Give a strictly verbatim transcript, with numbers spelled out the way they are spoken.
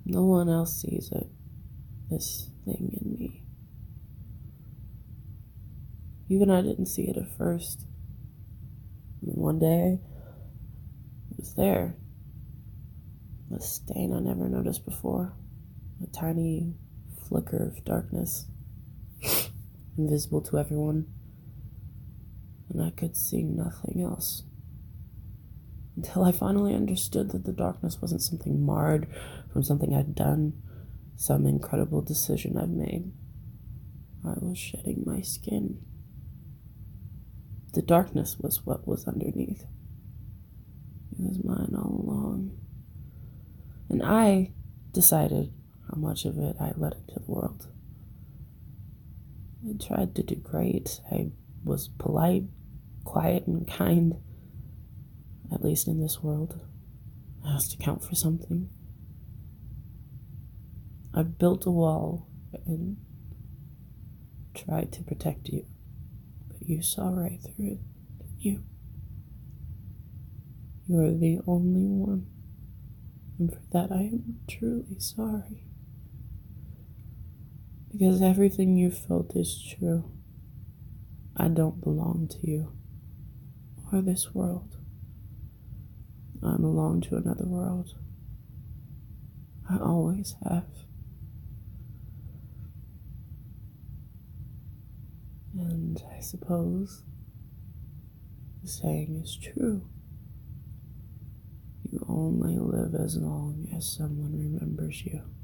No one else sees it, this thing in me. Even I didn't see it at first. And then one day, it was there. A stain I never noticed before. A tiny flicker of darkness. Invisible to everyone. And I could see nothing else. Until I finally understood that the darkness wasn't something marred from something I'd done, some incredible decision I've made. I was shedding my skin. The darkness was what was underneath. It was mine all along. And I decided how much of it I let into the world. I tried to do great. I was polite, quiet, and kind. At least in this world. It has to count for something. I built a wall and tried to protect you. But you saw right through it, didn't you? You're the only one. And for that I am truly sorry. Because everything you felt is true. I don't belong to you. Or this world. I belong to another world. I always have. And I suppose the saying is true. You only live as long as someone remembers you.